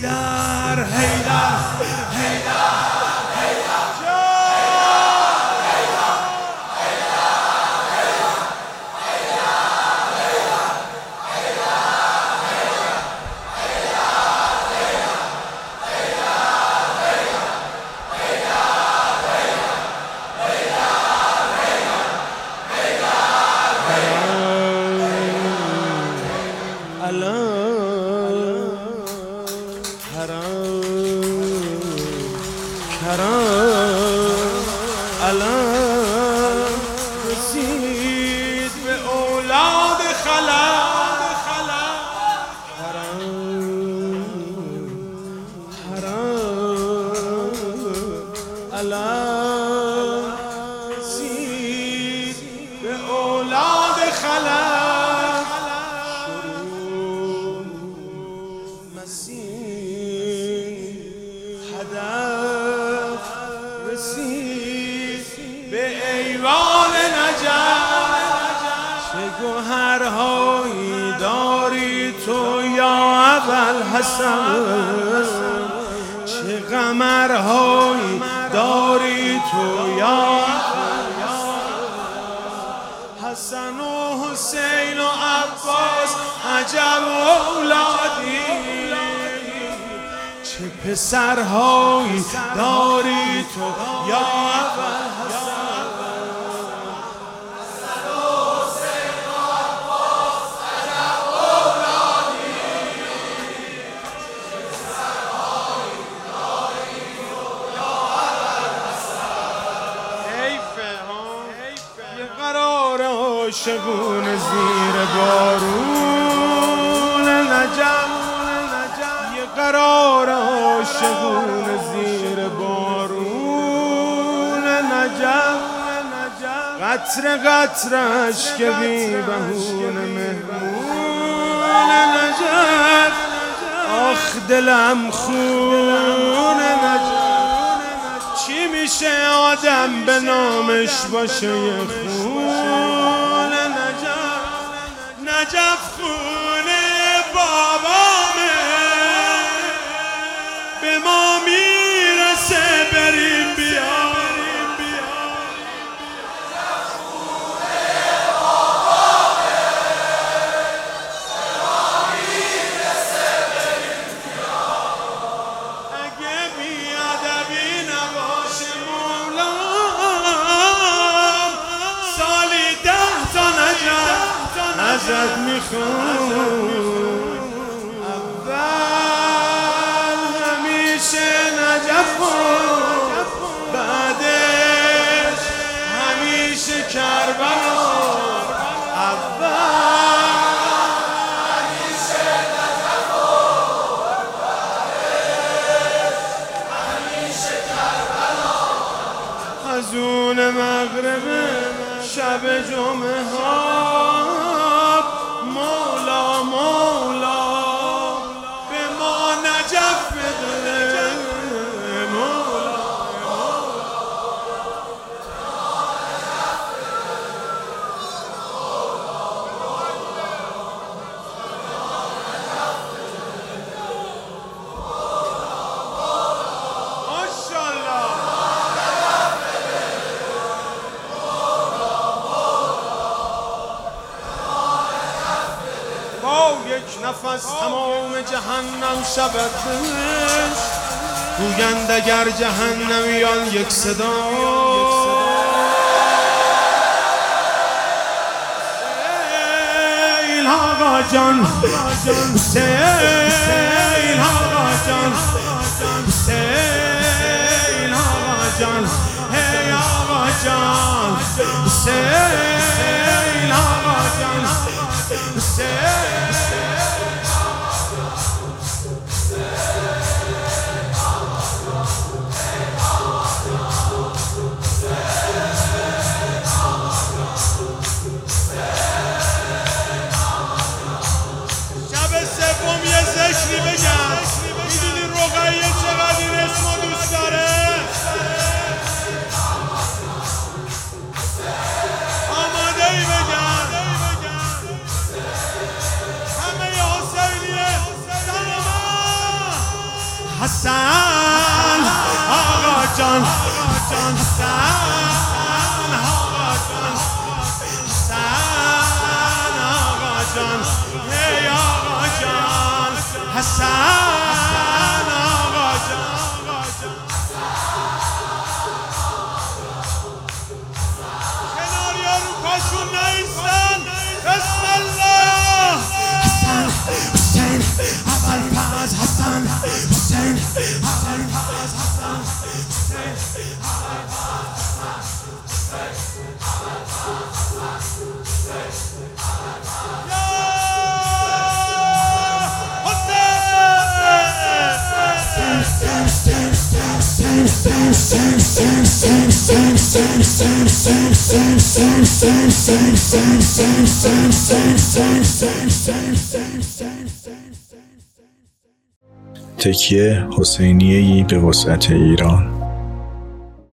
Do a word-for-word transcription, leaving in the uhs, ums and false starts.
حیدر حیدر الان رسید به اولاد خلق حرام حرام الان رسید به اولاد خلق شروع مسیر هدف رسید به ایوان نجف چه گوهرهایی داری تو یا ابوالحسن چه قمرهایی داری تو یا حسن و حسین و عباس عجب اولادی چه پسرهایی داری تو یا ابوالحسن حسن و حسین و عباس عجب اولادی چه پسرهایی داری تو یا ابوالحسن حیفه ها یه قرار عاشقون زیر بارون نجف یه قرار عاشقون زیر بارون نجف قطر قطرش که بی بهون مهمون نجف آخ دلم خون نجف چی میشه آدم به نامش باشه یه خون نجف نجف خونه بابامه به ما میرسه بریم بیاریم ازت میخوام اول همیشه نجف بعدش همیشه کربلا اول همیشه نجف بعدش همیشه کربلا از اون مغرب شب جمعه ها مولا مولا به ما نجف بده مولا ماشاءالله یک نفس تمام جهنم شبت بهش گویند اگر جهنمیان یک صدا حسین آقا جان حسین آقا جان حسین آقا جان هی آقا جان حسین آقا جان شب سوم یه ذکری بگم میدونی رقیه چقدر این اسمو دوست داره آماده ای بگم همه حسن آقا جان حسن آقا جان حسن آقا جان ای آقا جان حسن آقا جان کنار یارو پاشون نیستن بسم الله حسن حسین اول پس حسن حسین اول پس حسن حسین اول پس تکیه حسینیه‌ای به وسعت ایران.